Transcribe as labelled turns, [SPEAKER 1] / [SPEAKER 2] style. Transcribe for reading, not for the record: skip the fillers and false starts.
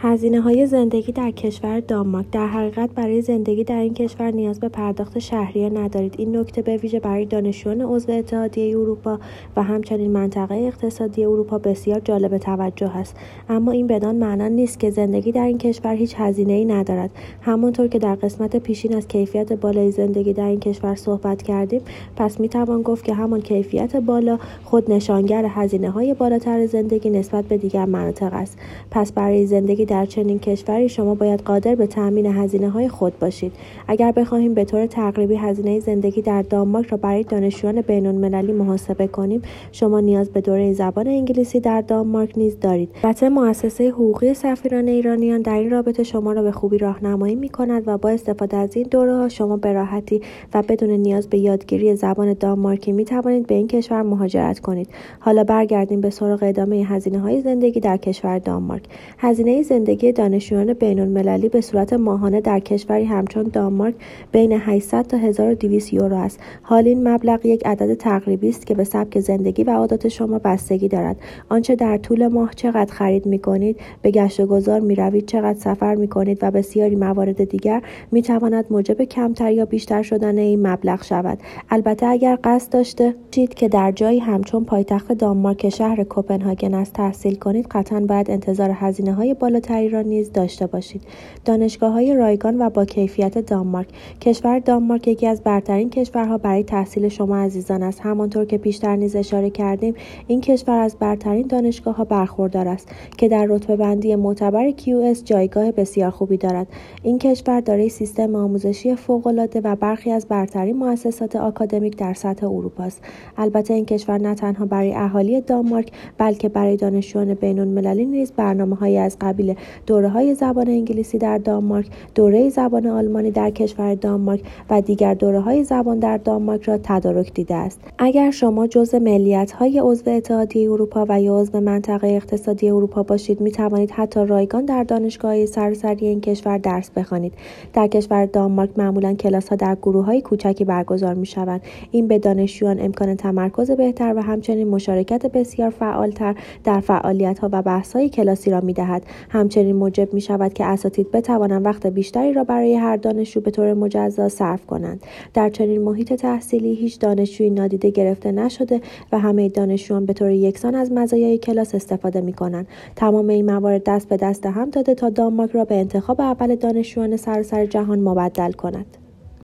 [SPEAKER 1] هزینه‌های زندگی در کشور دانمارک. در حقیقت برای زندگی در این کشور نیاز به پرداخت شهریه ندارید. این نکته به ویژه برای دانشجویان عضو اتحادیه اروپا و همچنین منطقه اقتصادی اروپا بسیار جالب توجه است. اما این بدان معنا نیست که زندگی در این کشور هیچ هزینه‌ای ندارد. همانطور که در قسمت پیشین از کیفیت بالای زندگی در این کشور صحبت کردیم، پس می‌توان گفت که همان کیفیت بالا خود نشانگر هزینه‌های بالاتر زندگی نسبت به دیگر مناطق است. پس برای زندگی در چنین کشوری شما باید قادر به تأمین هزینه‌های خود باشید. اگر بخواهیم به طور تقریبی هزینه زندگی در دانمارک را برای دانشجویان بین‌المللی محاسبه کنیم، شما نیاز به دوره زبان انگلیسی در دانمارک نیز دارید. البته مؤسسه حقوقی سفیران ایرانیان در این رابطه شما را به خوبی راهنمایی می‌کند و با استفاده از این دوره‌ها شما به راحتی و بدون نیاز به یادگیری زبان دانمارکی می‌توانید به این کشور مهاجرت کنید. حالا برگردیم به سراغ ادامه هزینه‌های زندگی در کشور دانمارک. هزینه زندگی دانشجویان بین‌المللی به صورت ماهانه در کشوری همچون دانمارک بین 800 تا 1200 یورو است. حال این مبلغ یک عدد تقریبی است که به سبک زندگی و عادات شما بستگی دارد. آنچه در طول ماه چقدر خرید می‌کنید، به گشت و گذار می‌روید، چقدر سفر می‌کنید و بسیاری موارد دیگر می‌تواند موجب کمتر یا بیشتر شدن این مبلغ شود. البته اگر قصد داشته باشید که در جایی همچون پایتخت دانمارک شهر کوپنهاگن است تحصیل کنید، قطعاً باید انتظار هزینه‌های بالاتری را نیز داشته باشید. دانشگاه‌های رایگان و با کیفیت دانمارک. کشور دانمارک یکی از برترین کشورها برای تحصیل شما عزیزان است. همانطور که پیشتر نیز اشاره کردیم، این کشور از برترین دانشگاه‌ها برخوردار است که در رتبه‌بندی معتبر QS جایگاه بسیار خوبی دارد. این کشور دارای سیستم آموزشی فوق‌العاده و برخی از برترین مؤسسات آکادمیک در سطح اروپا است. البته این کشور نه تنها برای اهالی دانمارک بلکه برای دانشجویان بین‌المللی نیز برنامه‌هایی از قبیل دوره‌های زبان انگلیسی در دانمارک، دوره زبان آلمانی در کشور دانمارک و دیگر دوره‌های زبان در دانمارک را تدارک دیده است. اگر شما جزء ملیت‌های عضو اتحادیه اروپا و یا عضو منطقه اقتصادی اروپا باشید، می‌توانید حتی رایگان در دانشگاه‌های سراسری این کشور درس بخوانید. در کشور دانمارک معمولاً کلاس‌ها در گروه‌های کوچکی برگزار می‌شوند. این به دانشجویان امکان تمرکز بهتر و همچنین مشارکت بسیار فعال‌تر در فعالیت‌ها و بحث‌های کلاسی را می‌دهد. همچنین موجب می‌شود که اساتید بتوانند وقت بیشتری را برای هر دانشجو به طور مجزا صرف کنند. در چنین محیط تحصیلی هیچ دانشجویی نادیده گرفته نشده و همه دانشجویان به طور یکسان از مزایای کلاس استفاده می‌کنند. تمام این موارد دست به دست هم داده تا دانمارک را به انتخاب اول دانشجویان سراسر جهان مبدل کند.